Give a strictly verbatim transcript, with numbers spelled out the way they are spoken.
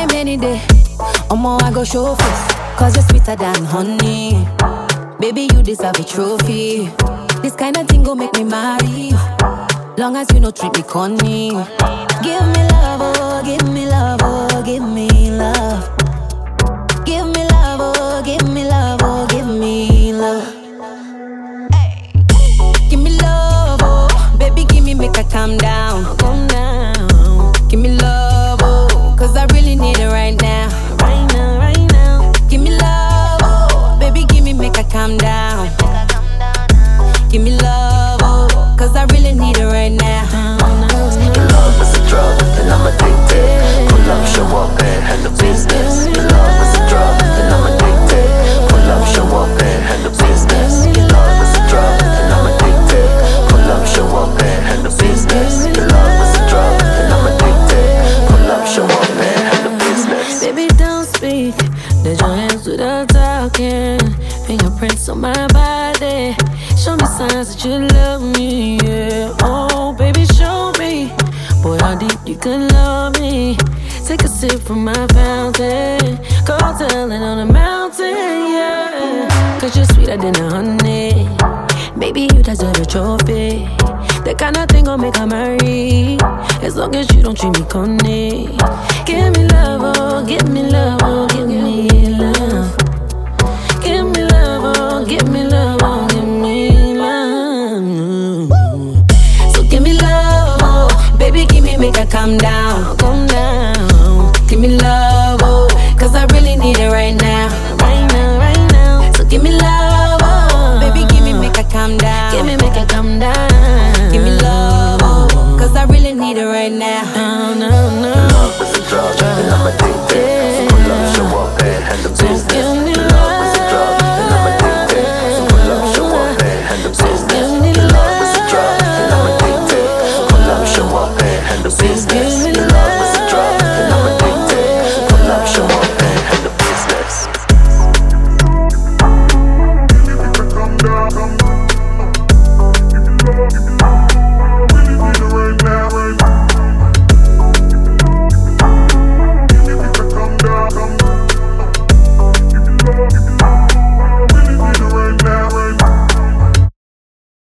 anytime, any day. Omo, I go show face, cause you're sweeter than honey. Baby, you deserve a trophy. This kind of thing go make me marry you. Long as you no treat me corny. Give me love, oh, give me love, oh, give me love. Give me love, oh, give me love, oh, give me love. Hey. Give me love, oh, baby, give me, make her calm down. Calm down. Give me love, oh, cause I really need it right now. Right now, right now. Give me love, oh, baby, give me, make her calm down. Give me love, oh, cause I really need it right now. Your love is a drug, and I'm addicted. Pull up, show up, and handle business. Your love is a drug, and I'm addicted. Pull up, show up, and handle business. Your love is a drug, and I'm addicted. Pull up, show up, and handle business. Your love is a drug, and I'm addicted. Pull up, show up, and handle business. Baby, don't speak. Let your hands do the talking. Fingerprints on my body. Show me signs that you love me, yeah. Oh, baby, show me. Boy, how deep you could love me. Take a sip from my fountain. Go tell it on the mountain, yeah. Cause you're sweeter than a honey. Baby, you deserve a trophy. That kind of thing gon' make her marry. As long as you don't treat me corny. Give me love, oh, give me love, oh, give me love. Give me love, oh, give me love, oh, give me love. So give me love, oh, baby, give me, make her calm down, calm down. Give me love.